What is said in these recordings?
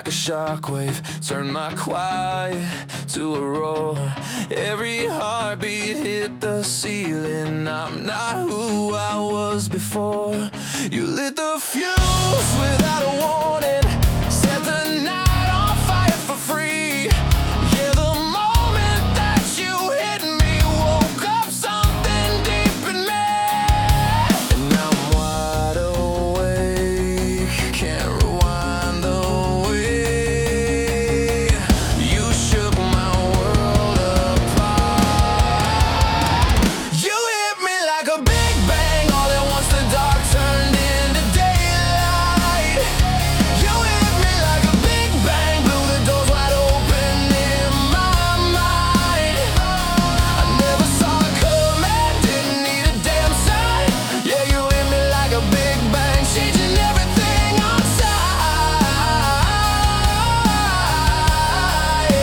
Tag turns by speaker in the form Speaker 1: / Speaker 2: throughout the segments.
Speaker 1: like a shockwave, turn my quiet to a roar. Every heartbeat hit the ceiling. I'm not who I was before. You lit the fuse without a warning, set the night on fire for free. Yeah, the moment that you hit me woke up something deep in me. And now I'm wide awake, can't rewind the way you shook my world apart. You hit me like a big bang, all at once the dark turned into daylight. You hit me like a big bang, blew the doors wide open in my mind. I never saw it coming, didn't need a damn sign. Yeah, you hit me like a big bang, changing everything on sight.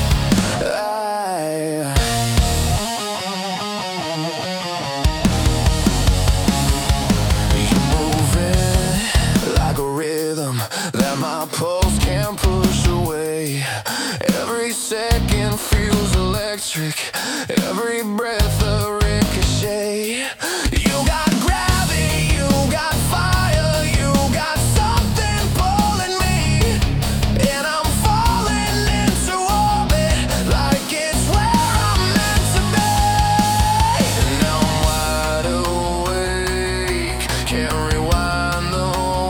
Speaker 1: You're moving like a rhythm that my pulse can't push away. Every second feels electric, every breath a ricochet. You got gravity, you got fire, you got something pulling me, and I'm falling into orbit like it's where I'm meant to be. Now I'm wide awake, can't rewind the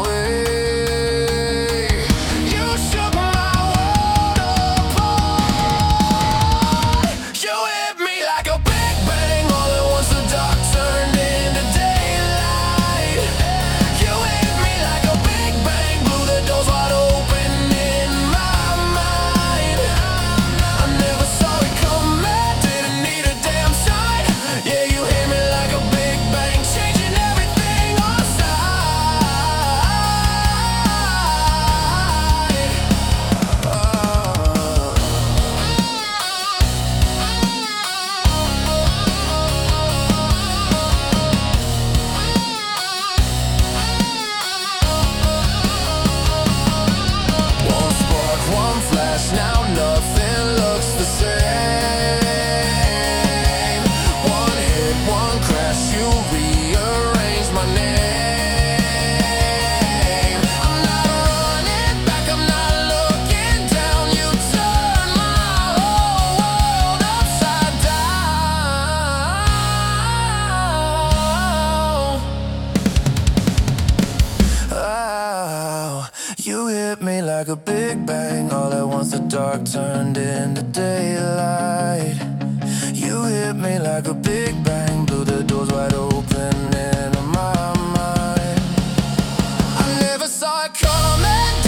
Speaker 1: way you shook my world apart. You hit me like a big bang, all at once the dark turned into daylight. You hit me like a big bang, blew the doors wide open in my mind. I never saw it coming, didn't need a damn sign. Yeah, you hit me like a big bang, changing everything on One spark, one flash, now nothing looks the same. One hit, one crash, you rearrange my name. I'm not running back, I'm not looking down. You turn my whole world upside down. Oh, you hit me like a big bang, all at once the dark turned into daylight. You hit me like a big bang, blew the doors wide open into my mind. I never saw it coming,